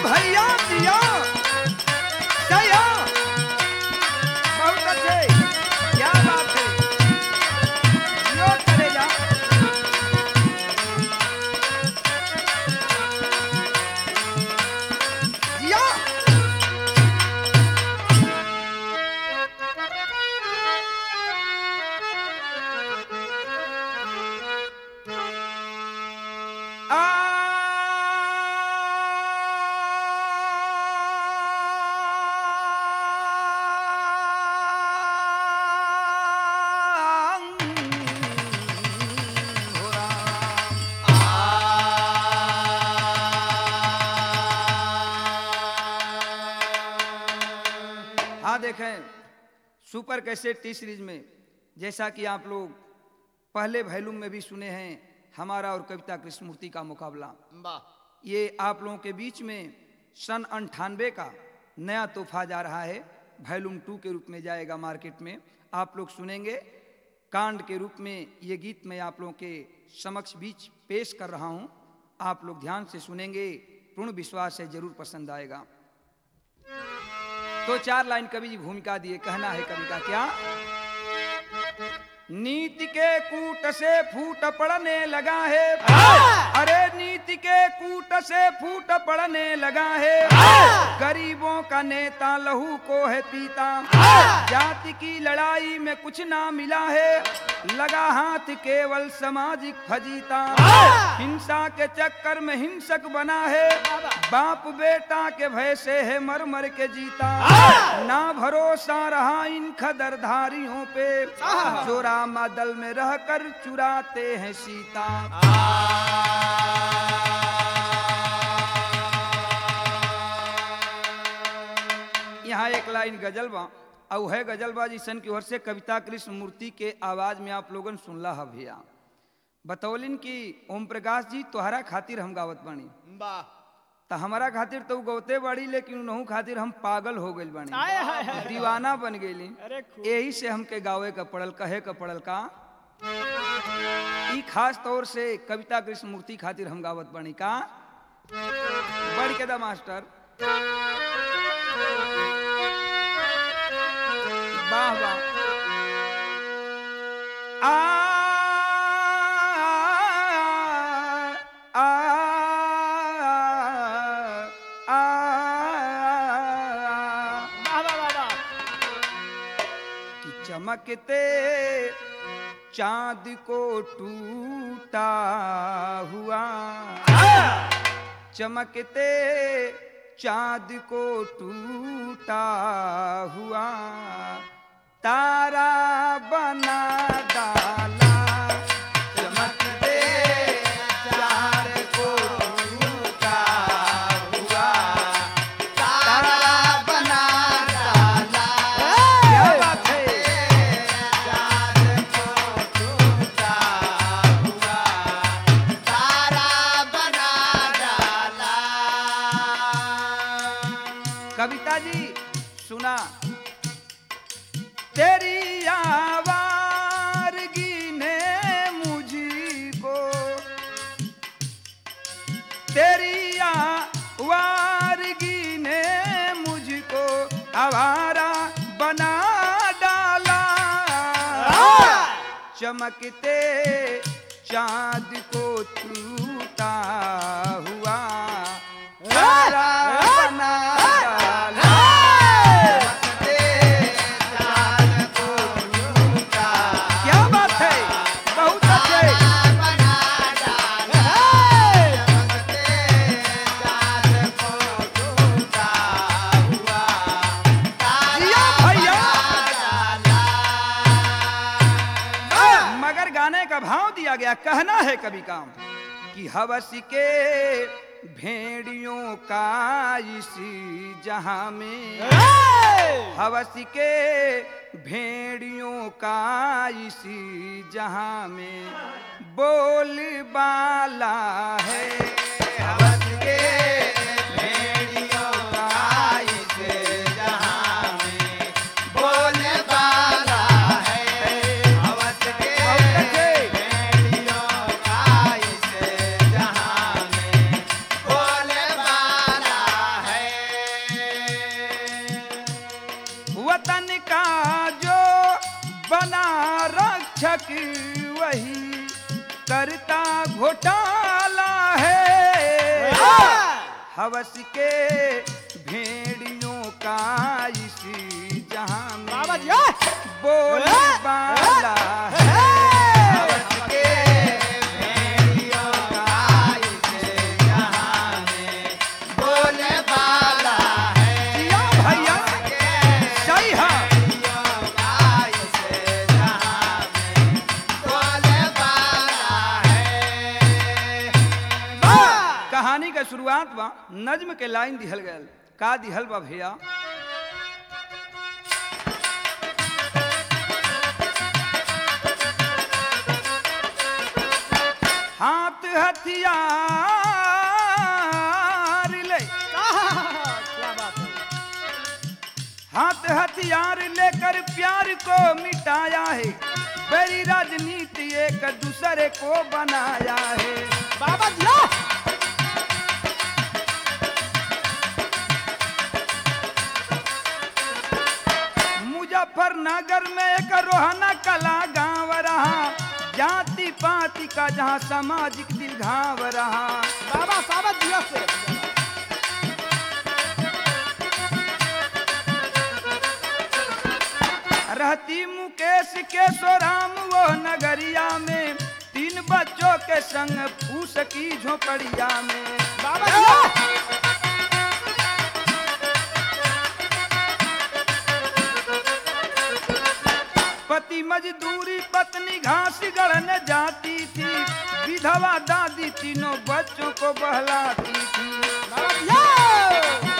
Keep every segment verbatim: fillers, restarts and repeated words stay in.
भैया दिया जया बहुत अच्छे क्या बात है यो चलेगा दिया हाँ देखें सुपर कैसेट टी सीरीज में जैसा कि आप लोग पहले वॉल्यूम में भी सुने हैं हमारा और कविता कृष्णमूर्ति का मुकाबला ये आप लोगों के बीच में सन अंठानवे का नया तोहफा जा रहा है वॉल्यूम टू के रूप में जाएगा मार्केट में आप लोग सुनेंगे कांड के रूप में ये गीत मैं आप लोगों के समक्ष बीच पेश कर रहा हूँ आप लोग ध्यान से सुनेंगे पूर्ण विश्वास है जरूर पसंद आएगा। तो चार लाइन कवि जी भूमिका दिए कहना है कवि का क्या नीति के कूट से फूट पड़ने लगा है अरे नीति के कूट से फूट पड़ने लगा है गरीबों का नेता लहू को है पीता जाति की लड़ाई में कुछ ना मिला है लगा हाथ केवल सामाजिक फजीता हिंसा के चक्कर में हिंसक बना है बाप बेटा के भय से है मर मर के जीता ना भरोसा रहा इन खदरधारियों पे जो रामा दल में रहकर चुराते हैं सीता। यहाँ एक लाइन गजल बा और है गजलबाजी सन की ओर से कविता कृष्णमूर्ति के आवाज में आप लोगन सुनला है भैया बतौलिन की ओम प्रकाश जी तोहरा खातिर हम गावत बानी तो हमारा खातिर तो गौते बाड़ी लेकिन उनहु खातिर हम पागल हो गइल बानी दीवाना बन गइली यही से हमके गावे का पड़ल कहे का पड़ल का ई खास तौर से कविता कृष्णमूर्ति खातिर हम गावत बानी का बढ़ के दा मास्टर वाह वाह आ आ आ कि चमकते चांद को टूटा हुआ चमकते चांद को टूटा हुआ तारा बना डाला चमकते चांद को टूटा हुआ तारा बना डाला क्या बात है चांद को टूटा हुआ तारा बना डाला। कविता जी सुना तेरी आवारगी ने मुझको तेरी आवारगी ने मुझको आवारा बना डाला चमकते चांद को टूटा हुआ तारा बना डाला गया कहना है कभी काम कि हवस के भेड़ियों का इसी जहां में हवस के भेड़ियों का इसी जहां में बोल बाला है हवस के भेड़ियों का इसी जहां में बोल बाला घोटाला है हवस के भेड़ियों का इसी जहां में बोले वाला है हवस के भेड़ियों का इसी जहां में बोले वाला है या भैया सही है कहानी का शुरुआत बा नज्म के लाइन दिहल गयल का दिहल बा भैया हाथ हथियार ले क्या बात है हाथ हथियार लेकर प्यार को मिटाया है बड़ी राजनीति एक दूसरे को बनाया है बाबा दिया मुजफ्फरनगर में एक रोहना कला गांव रहा जाति पाति का जहां सामाजिक दिल घाव रहा बाबा साबत दिया से रहती मुकेश केशोराम वो नगरिया में तीन बच्चों के संग फूस की झोपड़िया में बाबा दिया पति मजदूरी पत्नी घास गढ़ने जाती थी विधवा दादी तीनों बच्चों को बहलाती थी बाबा दिया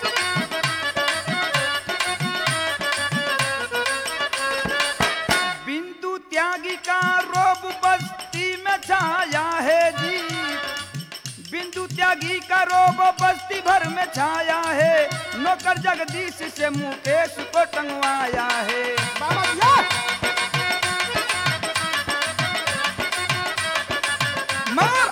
बिंदु त्यागी का रोब बस्ती में छाया है जी बिंदु त्यागी का रोब बस्ती भर में छाया है नौकर जगदीश से मुकेश को टंगवाया है बाबा दिया मार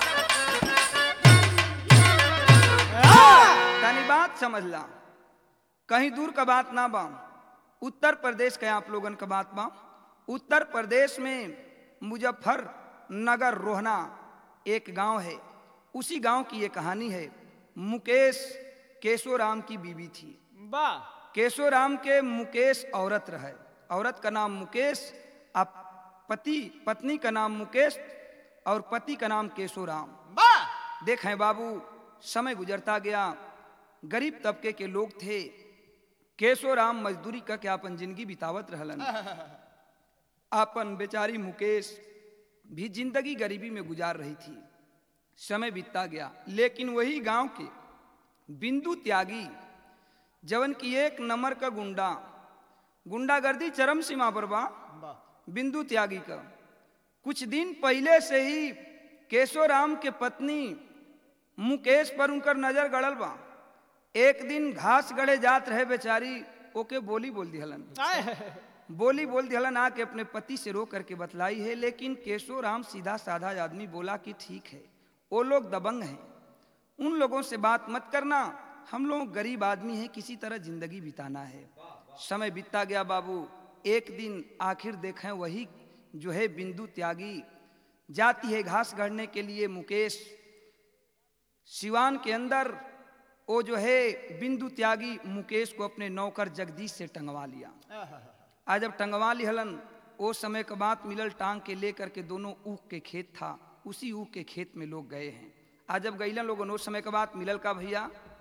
तनी बात समझ ला कहीं दूर का बात ना बा उत्तर प्रदेश के आप लोगन का बात बा उत्तर प्रदेश में मुजफ्फरनगर रोहना एक गांव है उसी गांव की ये कहानी है मुकेश केशोराम की बीवी थी वाह केशोराम के मुकेश औरत रहे औरत का नाम मुकेश अब पति पत्नी का नाम मुकेश और पति का नाम केशोराम वाह देखें बाबू समय गुजरता गया गरीब तबके के लोग थे केशोराम मजदूरी करके अपन जिंदगी बितावत रहलन अपन बेचारी मुकेश भी जिंदगी गरीबी में गुजार रही थी समय बीतता गया लेकिन वही गांव के बिंदु त्यागी जवन की एक नंबर का गुंडा गुंडागर्दी चरम सीमा पर बा बिंदु त्यागी का कुछ दिन पहले से ही केशोराम के पत्नी मुकेश पर उनकर नजर गड़ल बा एक दिन घास गड़े जात रहे बेचारी ओके बोली बोल दिहलन बोली बोल दिहलन आके अपने पति से रो करके बतलाई है लेकिन केशोराम सीधा साधा आदमी बोला कि ठीक है वो लोग दबंग हैं उन लोगों से बात मत करना हम लोग गरीब आदमी हैं किसी तरह जिंदगी बिताना है समय बीतता गया बाबू एक दिन आखिर देखें वही जो है बिंदु त्यागी जाती है घास गढ़ने के लिए मुकेश सिवान के अंदर वो जो है बिंदु त्यागी मुकेश को अपने नौकर जगदीश से टंगवा लिया आज जब टंगवा लिहलन वो समय का बात मिलल टांग के लेकर के दोनों ऊख के खेत था उसी ऊख के खेत में लोग गए हैं आज जब गईलन लोगों उस समय का बात मिलल का भैया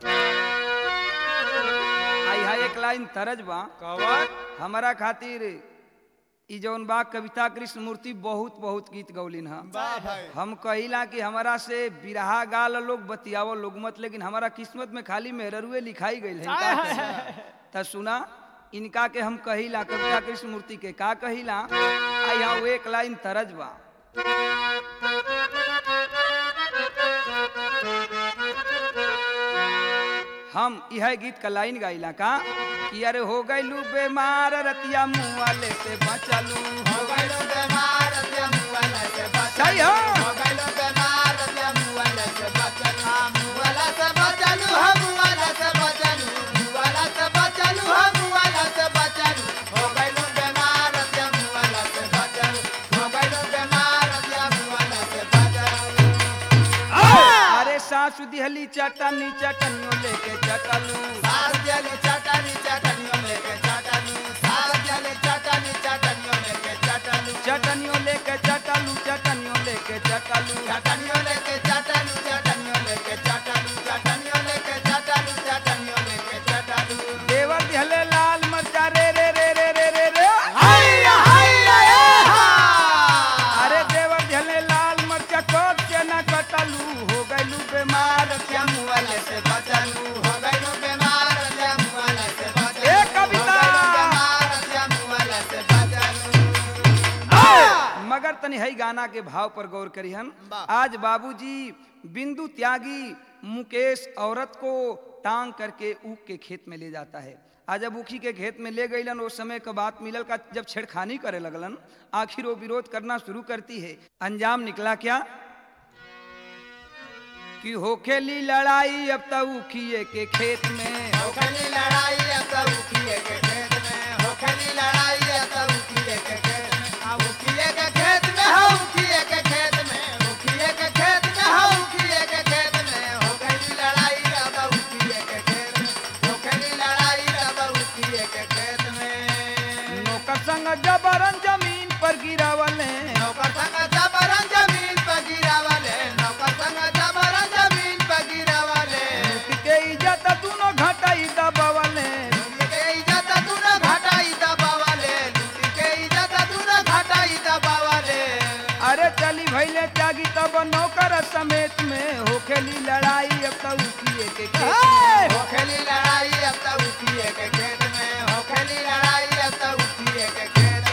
आई हा एक लाइन तरज बा हमारा खातिर ई जौन बा कविता कृष्ण मूर्ति बहुत बहुत गीत गौलिन हा हम कहिला कि हमारा से बिरहा गाल लोग बतियावो लोग मत लेकिन हमारा किस्मत में खाली मेहरुए लिखाई गई है त सुना इनका के हम कहिला कविता कृष्ण मूर्ति के का कहिला आई हा एक लाइन तरज बा हम यह गीत का लाइन गाइला का कि अरे हो गइलू बेमार रतिया मुँह वाले से बचलू हो गइलो बेमार रतिया मुँह वाले से बचलू सही हो हो गइलो बेमार रतिया मुँह वाले से बचलू मुँह वाला से बचलू हम मुँह वाला से बचलू मुँह वाला से बचलू हम मुँह वाला से बचलू हो गइलो बेमार रतिया मुँह वाला से बचलू हो गइलो बेमार रतिया मुँह वाला से बचलू दिहली चटनी चटनियों लेके चटलू सास जले चटनी चटनियों लेके चटलू सास जले चटनी चटनियों लेके चटलू चटनियों लेके चटलू चटनियों लेके चटलू चटनियों लेके चटलू चटनियों लेके चटलू चटनियों लेके चटलू चटनियों लेके चटलू देवर दिहले लाल मरचा रे रे रे रे रे रे रे हैया हैया ए हा अरे देवर दिहले लाल मरचा कोट के ना कटलू हो गइलू बीमार क्या मुआले से बचलू हो गइलू बीमार क्या मुआले से बचलू ए कविता! हो गइलू बीमार क्या मुआले से बचलू मगर तनी हई गाना के भाव पर गौर करिहन। वाह। आज बाबूजी बिंदु त्यागी मुकेश औरत को टांग करके ऊख के खेत में ले जाता है। आज जब ऊखी के खेत में ले गईलन उस समय का बात मिलल का जब छेड़खानी करे लगलन आखिर वो विरोध करना शुरू करती है। अंजाम निकला क्या कि होखेली लड़ाई अब तक ऊखिए के खेत में होखली लड़ाई अब तक उखिए के खेत में होखली लड़ाई अब तक उखिए के खेत में आ उखिए के खेत में हो उखिए के खेत में उखिए के खेत में हो उखिए के खेत में होखली लड़ाई अब तक उखिए के खेत में होखली लड़ाई अब तक उखिए के खेत में नौकर संग जबरन जमीन पर गिरावले नौकर संग जबरन जमीन पर गिरावले नौकर संग जबरन जमीन पर गिरावले लूट के इज्जत तूनो घटाई दबावले लूट के इज्जत तू न घटाई दबावले लूट के इज्जत तू न घटाई दबावले अरे चली भैले त्यागी तब नौकर समेत में होखेली लड़ाई अब तक उठिए के खेत में। होखेली लड़ाई अब तक उठिए के खेत में होखेली लड़ाई अब तक उठिए के खेत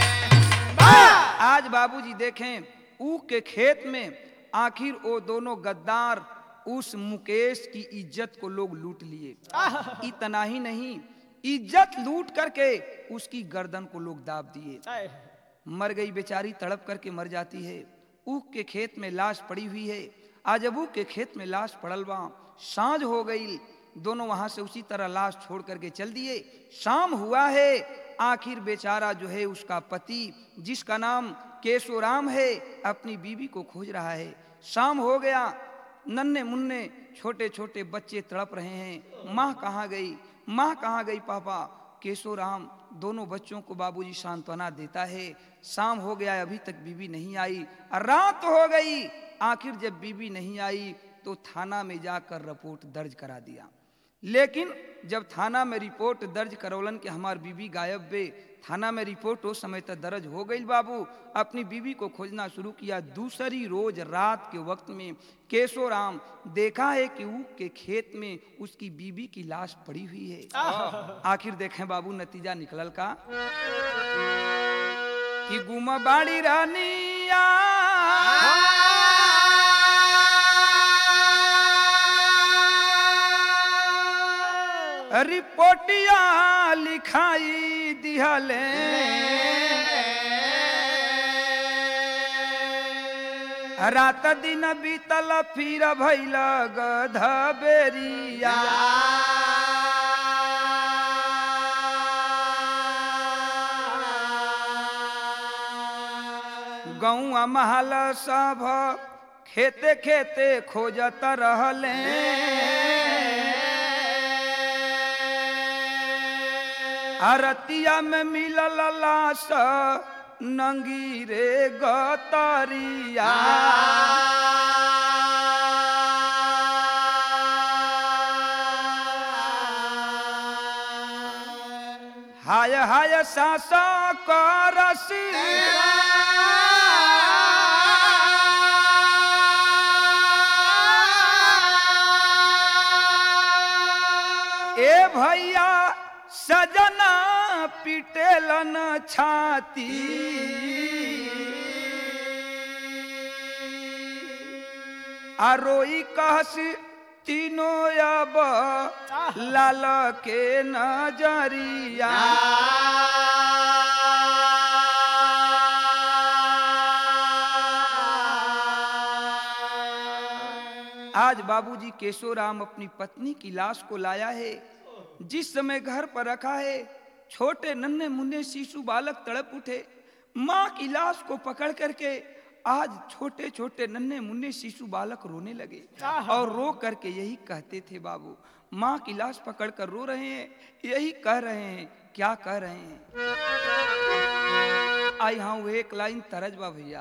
में वाह! आज बाबूजी देखें ऊख के खेत में आखिर वो दोनों गद्दार उस मुकेश की इज्जत को लोग लूट लिए। इतना ही नहीं इज्जत लूट करके उसकी गर्दन को लोग दाब दिए। मर गई बेचारी तड़प करके मर जाती है। ऊख के खेत में लाश पड़ी हुई है। आज अब ऊख के खेत में लाश पड़ल बा सांझ हो गई दोनों वहां से उसी तरह लाश छोड़ करके चल दिए। शाम हुआ है आखिर बेचारा जो है उसका पति जिसका नाम केशोराम है अपनी बीवी को खोज रहा है। शाम हो गया नन्हे मुन्ने छोटे छोटे बच्चे तड़प रहे हैं। माँ कहाँ गई माँ कहाँ गई पापा। केशोराम दोनों बच्चों को बाबूजी सांत्वना देता है। शाम हो गया अभी तक बीवी नहीं आई। रात हो गई आखिर जब बीवी नहीं आई तो थाना में जाकर रिपोर्ट दर्ज करा दिया। लेकिन जब थाना में रिपोर्ट दर्ज करौलन कि हमार बीवी गायब बे थाना में रिपोर्ट उस समय तक दर्ज हो गई। बाबू अपनी बीवी को खोजना शुरू किया। दूसरी रोज रात के वक्त में केशोराम देखा है कि ऊख के खेत में उसकी बीवी की लाश पड़ी हुई है। आखिर देखें बाबू नतीजा निकलल का कि गुम बाड़ी रानिया रिपोर्टिया लिखाई दिहले रात दिन बीतल फिर भइल गध बेरिया। गौआ महल सब खेते खेते खोजत रहले अरतिया में मिलल लाश नंगी रे गतरिया। हाय हाय सासा करस ए भैया सजना पिटेलन छाती आरोई कहस तीनों अब लाल के नजरिया। आज बाबूजी केशोराम अपनी पत्नी की लाश को लाया है। जिस समय घर पर रखा है छोटे नन्हे मुन्ने शिशु बालक तड़प उठे। माँ की लाश को पकड़ करके आज छोटे छोटे नन्हे मुन्ने शिशु बालक रोने लगे और रो करके यही कहते थे, बाबू माँ की लाश पकड़कर रो रहे हैं, यही कह रहे हैं, क्या कह रहे हैं। आई हाँ वो एक लाइन तरज बा भैया।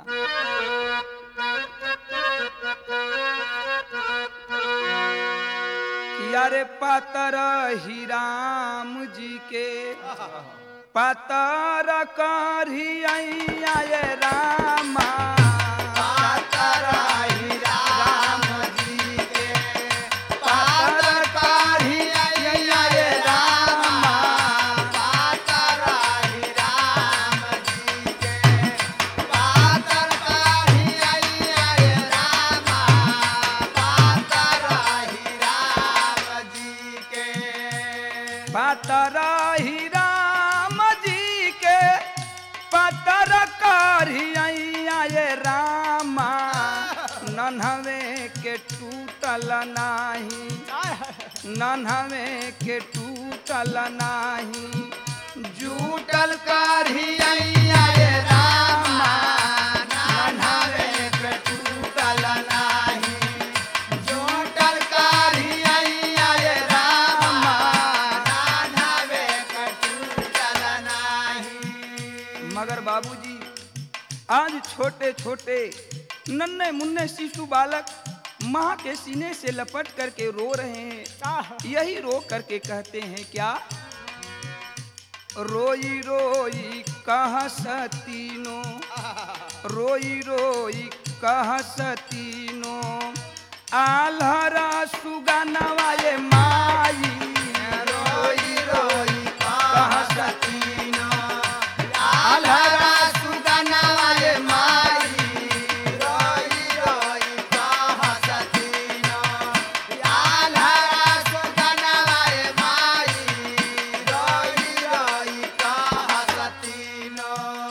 यारे पातर ही राम जी के पातर करही आए रामा, पातर ही राम जी के पातर करही आए रामा, पातर ही राम जी के पातर करही आए रामा, पातर ही राम जी के पातर ही राम जी के पातर करही आए रामा, नन्हवे के टूटल नाही, नन्हवे के टूटल नाही, जूटल करही आए रामा, नन्हवे के टूटल नाही, जूटल करही आए रामा, नन्हवे के टूटल नाही। मगर बाबूजी आज छोटे छोटे नन्हे मुन्ने शिशु बालक माँ के सीने से लपट करके रो रहे हैं, यही रो करके कहते हैं क्या, रोई रोई कह सतीनो, रोई रोई कह सतीनो, आल्हरा सुगनवाए माई, रोई रोई कह सतीनो, आल्हरा सुगनवाए माई, रोई रोई कह सतीनो, आल्हरा सुगनवाए माई, रोई रोई कह सतीनो।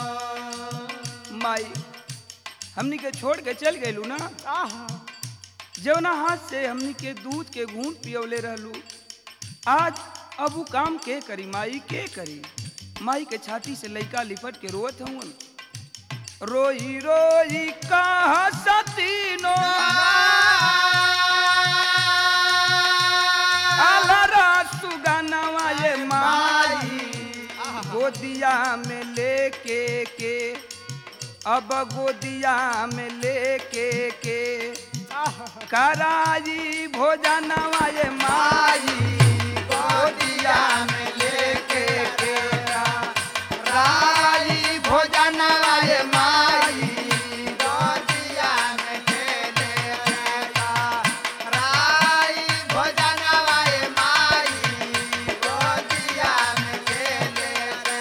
माई हमनी के छोड़ के चल गए ना, जवना हाथ से हमनी के दूध के घूंट पियवले रहलू, आज अब उ काम के करी, माई के करी। माई के छाती से लइका लिपट के रोत हूँ, रोई रोई कह सतीनो, आल्हरा सुगनवाए माई, गोदिया में लेके के, अब गोदिया में लेके के, कराई भोजनवाए माई, गोदिया में लेके के राई भोजनवाए माई, गोदिया में खेले राई भोजनवाए माई, गोदिया में खेले।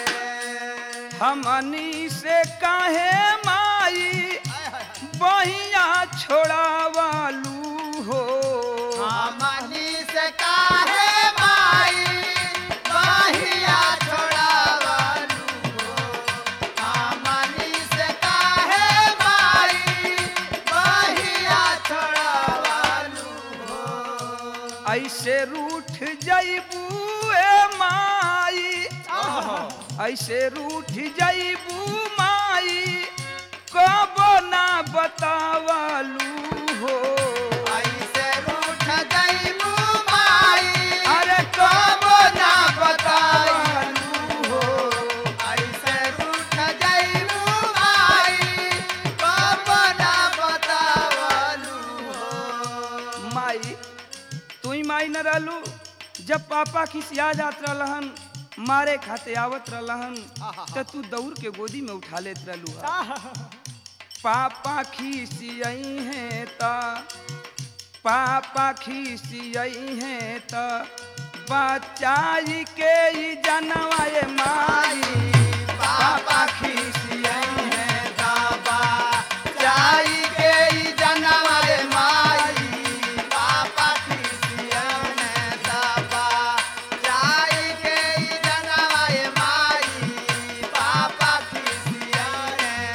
हमनी से काहे माई बहिया छोड़ावालू हो, हमनी से काहे माई बहिया छोड़ावलू हो, हमनी से काहे माई बहिया छोड़ावलू हो। ऐसे रूठ जइबू ए माई, ऐसे रूठ जइबू माई, कब ना बतावलू हो, ऐसे रूठ जइबू माई, अरे कब ना बतावलू हो, ऐसे रूठ जइबू माई, कब ना बतावलू हो। माई तू ही माई न रहलू, जब पापा खिसिया जात रहलन, मारे खाते आवत रहलन, त तू दौड़ के गोदी में उठा लेत रहलू हा। पापा खिसियई हैं ता, पापा खिसियई हैं ता, बचाई के ही जनवाए माई, पापा खिसियई हैं ता, जाई के ही जनवाए माई, पापा खिसियने दाबा, जाई के ही जनवाए माई, पापा खिसियने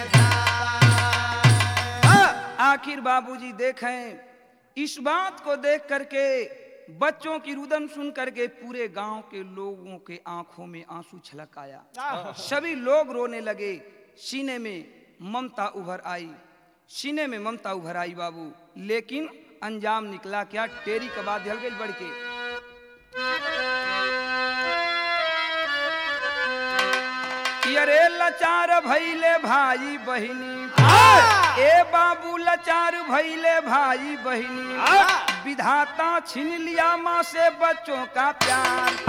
दाबा। आखिर बाबूजी देखें, इस बात को देख करके बच्चों की रुदन सुन करके पूरे गांव के लोगों के आंखों में आंसू छलक आया, सभी लोग रोने लगे, सीने में ममता उभर आई। सीने में ममता उभर आई बाबू, लेकिन अंजाम निकला क्या? टेरी के बाद हल गई बढ़ के। कि अरे लाचार भइले भाई बहिनी, ए बाबू लाचार भइले भाई बहिनी, विधाता छीन लिया माँ से बच्चों का प्यार।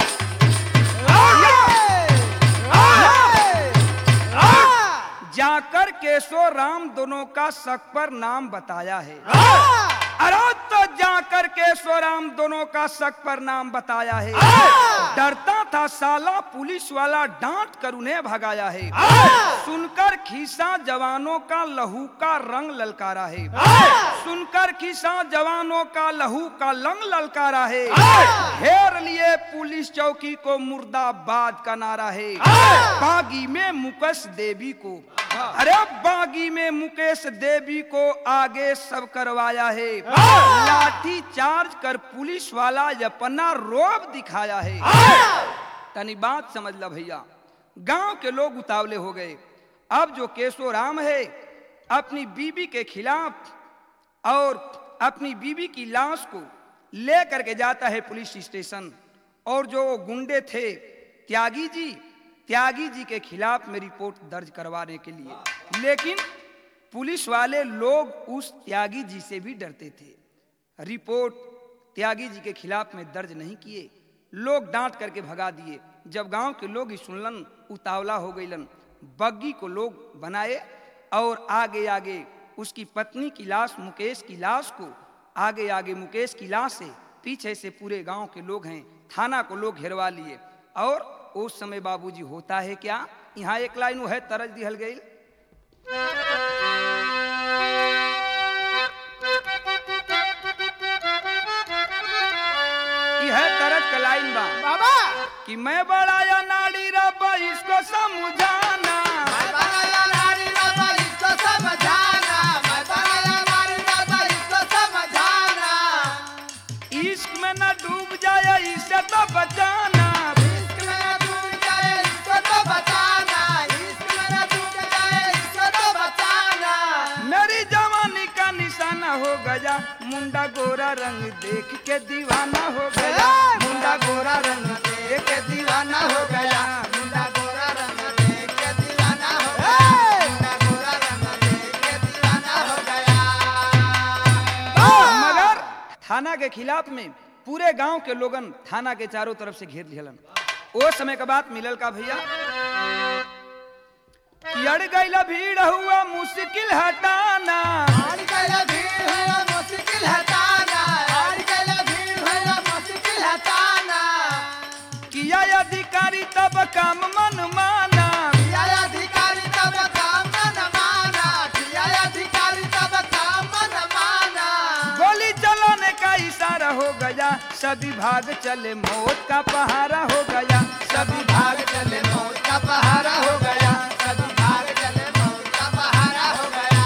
जाकर केशव राम दोनों का शक पर नाम बताया है। अरे तो जाकर केशव राम दोनों का शक पर नाम बताया है। डरता था साला पुलिस वाला, डांट कर उन्हें भगाया है। सुनकर खीसा जवानों का लहू का रंग ललकारा है। सुनकर खीसा जवानों का लहू का रंग ललकारा है। घेर लिए पुलिस चौकी को मुर्दाबाद का नारा है। बागी में मुकेश देवी को, अरे बागी में मुकेश देवी को आगे सब करवाया है। लाठी चार्ज कर पुलिस वाला अपना रोब दिखाया है। तनी बात समझ ला भैया, गांव के लोग उतावले हो गए। अब जो केशव राम है अपनी बीबी के खिलाफ और अपनी बीबी की लाश को लेकर के जाता है पुलिस स्टेशन, और जो गुंडे थे त्यागी जी, त्यागी जी के खिलाफ में रिपोर्ट दर्ज करवाने के लिए, लेकिन पुलिस वाले लोग उस त्यागी जी से भी डरते थे। रिपोर्ट त्यागी जी के खिलाफ में दर्ज नहीं किए, लोग डांट करके भगा दिए। जब गांव के लोग ही सुनलन, उतावला हो गईलन, बग्गी को लोग बनाए और आगे आगे उसकी पत्नी की लाश, मुकेश की लाश को आगे आगे मुकेश की लाश से पीछे से पूरे गांव के लोग हैं, थाना को लोग घेरवा लिए। और उस समय बाबूजी होता है क्या, यहाँ एक लाइन है तरज दिहल गई। यह तरज का लाइन बा बाबा कि मैं बड़ाया नाड़ी रब्बा इसको समझाना, मैं बनाया नारी रबा इसको समझाना, मैं बनाया नारी रबा इसको समझाना, इश्क में न डूब जाए इससे तो बचाना, इश्क में न डूब जाए इसको तो बचाना, इश्क में न डूब जाए इसको तो बचाना। मेरी जवानी का निशाना हो गया, मुंडा गोरा रंग देख के दीवाना हो गया, मुंडा गोरा रंग देख के दीवाना हो गया, मुंडा गोरा रंग देख के दीवाना हो गया, मुंडा गोरा रंग देख के दीवाना हो गया। मगर थाना के खिलाफ में पूरे गांव के लोगन थाना के चारों तरफ से घेर लिहलन। वो समय का बात मिलल का भैया, अड़ गईला भीड़ हुआ मुश्किल हटाना, आज कल भीड़ है मुश्किल हटाना, आज कल भीड़ है मुश्किल हटाना। किया अधिकारी तब काम मन माना, किया अधिकारी तब काम मन माना, किया अधिकारी तब काम मन माना। गोली चलाने का इशारा हो गया, सभी भाग चले मौत का पहारा हो गया, सभी भाग चले मौत का पहारा हो गया, सभी भाग चले मौत का पहारा हो गया।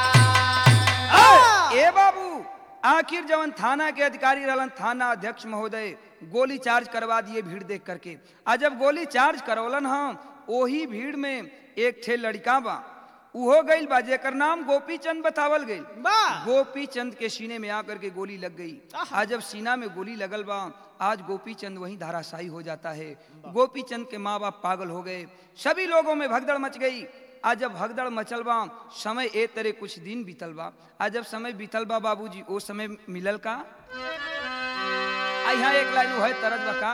ए बाबू, आखिर जवन थाना के अधिकारी रहलन, थाना अध्यक्ष महोदय गोली चार्ज करवा दिए भीड़ देख करके। आज जब गोली चार्ज करवलन हम, ओही भीड़ में एक ठे लड़का बा, उहो गईल बा जेकर नाम गोपी चंद बतावल गईल। गोपी चंद के सीने में आकर के गोली लग गई। आज जब सीना में गोली लगल बा, आज गोपी चंद वहीं धाराशायी हो जाता है। गोपी चंद के माँ बाप पागल हो गए, सभी लोगों में भगदड़ मच गई। आज जब भगदड़ मचल बा, समय ए तरह कुछ दिन बीतल बा। आज जब समय बीतल बा बाबूजी, ओ समय मिलल का, यहाँ एक लाइन है तरज बका,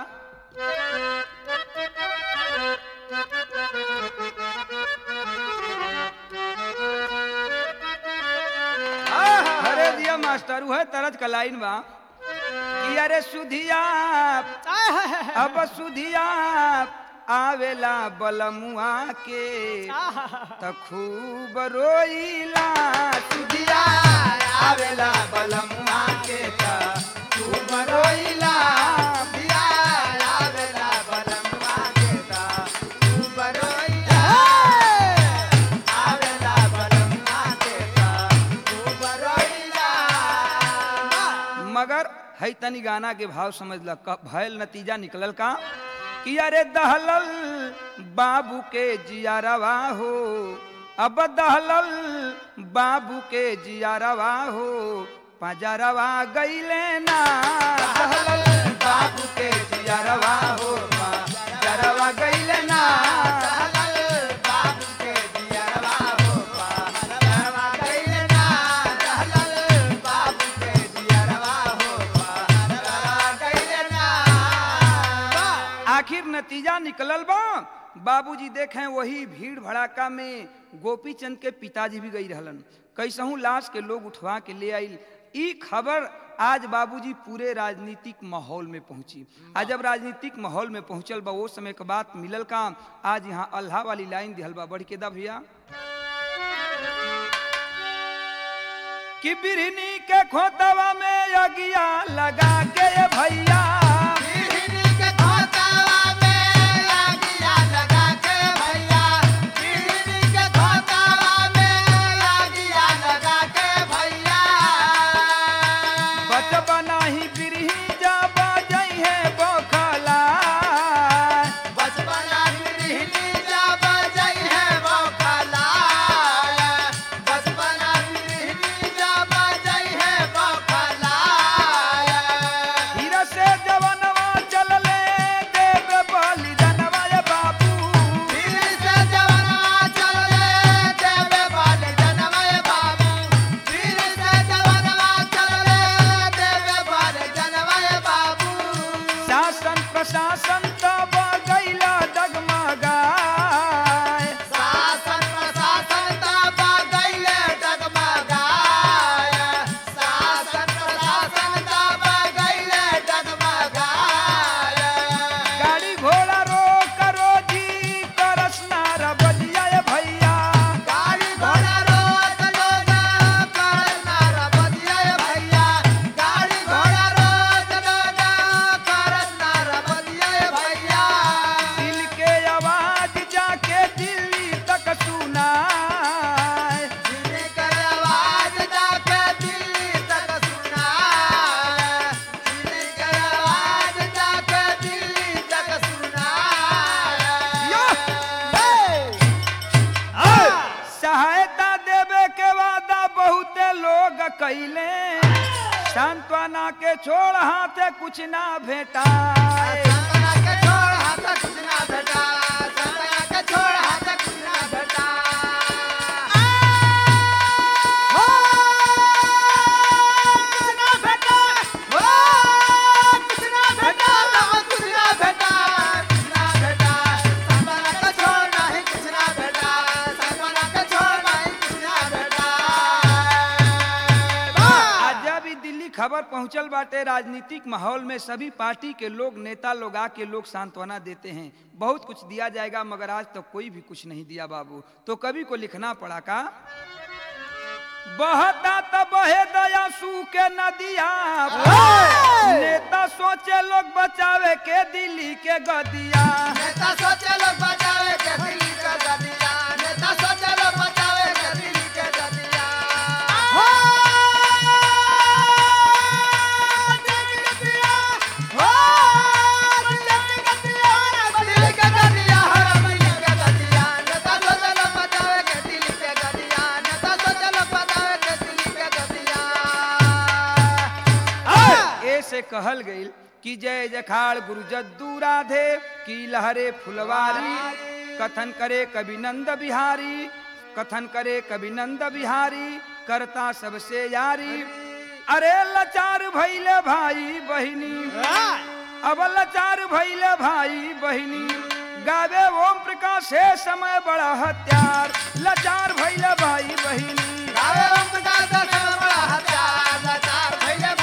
अरे दिया मास्टर है तरज का लाइन बा कि अरे सुधिया अब सुधिया आवेला बलमुआ के त खूब रोइला, सुधिया आवेला बलमुआ के त खूब रोइला, दिया आवेला बलमुआ के ता खूब रोइला, आवेला बलमुआ के ता खूब रोइला। मगर है तनी गाना के भाव समझ ल, भयल नतीजा निकलल का कि अरे दहलल बाबू के जियारवा हो, अब दहलल बाबू के जियारवा हो पजरवा गईले ना दहलल बाबू के जियारवा हो पजरवा गईले ना बाबू के जियरवा हो पजरवा गइले ना दहलल बाबू के जियरवा हो पजरवा गइले ना। आखिर नतीजा निकलल बा बाबूजी देखें वही भीड़ भड़ाका में गोपीचंद के पिताजी भी गई रहलन कैसहू लाश के लोग उठवा के ले आइल। ई खबर आज बाबूजी पूरे राजनीतिक माहौल में पहुंची। आज जब राजनीतिक माहौल में पहुंचल बा वो समय के बात मिलल का आज यहाँ अल्लाह वाली लाइन दिहल बा बढ़ के दा भैया कि बिरनी के खोतवा में अगिया लगा के ये भैया बिरनी के खोतवा में अगिया लगा के भैया बिरनी के खोतवा में अगिया लगा के भैया बचपना ही बिरही जब जई है बोखला बचपना बिरही जब जई है बोखला बचपना बिरही जब जई है बोखला हीरा से जवनवा चलले देव बलि जनवा ये बाबू हीरे से जवनवा चलले देव बलि जनवा ये बाबू हीरे से जवनवा चलले देव बलि जनवा ये बाबू शासन प्रशासन तब गईला डगमगाए शासन प्रशासन तब गइले डगमगाय शासन प्रशासन तब गइले डगमगाय गाड़ी घोड़ा रोक रोजी करस नार बलिया ये भैया गाड़ी घोड़ा रोक लोग करना रबदिया भैया गाड़ी घोड़ा रोक लोग करना रबदिया भैया दिल के आवाज जाके दिल्ली तक सुनाए दिल्ली के आवाज जाके दिल्ली तक सुनाए दिल्ली के आवाज जाके दिल्ली तक सुनाए सहायता देवे के वादा बहुते लोग कैले सांत्वना के छोड़ हाथे कुछ ना भेटाए संतना के छोड़ हाथ कुछ ना भेटा संतना के छोड़ हाथ कुछ ना भेटा हो कुछ ना भेटा हो कुछ ना भेटा कुछ ना भेटा कुछ ना भेटा संतना के छोड़ नहीं कुछ ना भेटा संतना के छोड़ नहीं कुछ ना भेटा आज जब ई दिल्ली खबर पहुंचल बाटे राजनीतिक माहौल में सभी पार्टी के लोग नेता लोग आके लोग सांत्वना देते हैं बहुत कुछ दिया जाएगा मगर आज तक तो कोई भी कुछ नहीं दिया बाबू तो कवि को लिखना पड़ा का बहता त बहे दया सू के नदिया नेता सोचे लोग बचावे के दिल्ली के गदिया नेता सोचे लोग बचावे के दिल्ली के गदिया नेता सोचे लोग बचावे के दिल्ली के गदिया हो दिल्ली के गदिया हो दिल्ली के गदिया दिल्ली के गदिया हर दिल्ली के गदिया नेता सोचे लोग बचावे के दिल्ली के गदिया नेता सोचे लोग बचावे के दिल्ली के गदिया ऐसे कहल गईल कि जय जखाड़ गुरु जद्दू राधे की लहरे फुलवारी कथन करे कवि नंद बिहारी कथन करे कवि नंद बिहारी करता सबसे यारी अरे लाचार भैले भाई बहिनी अब लाचार भैले भाई बहिनी गावे ओम प्रकाश है समय बड़ा हत्यार लाचार भैले भाई बहिनी गावे ओम प्रकाश है समय बड़ा हत्यार लाचार भैले